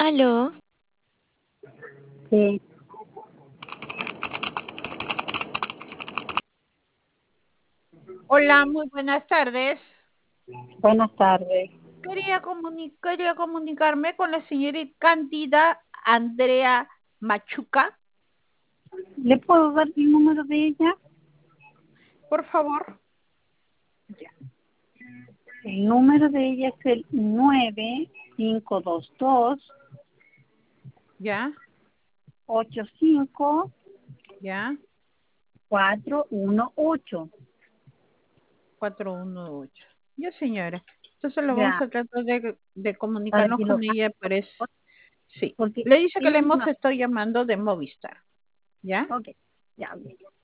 Aló, Sí, Hola, muy buenas tardes. buenas tardes. Quería comunicarme con la señorita Cándida Andrea Machuca, ¿Le puedo dar el número de ella? por favor. El número de ella es el 9522 Ya, 85 ya, 418. 418. Ya, señora. Entonces lo vamos Ya, a tratar de para comunicarnos que lo con ella, parece. Sí. porque Le dice que le ella es hemos una... estado llamando de Movistar. ¿Ya? Ok, ya, ok.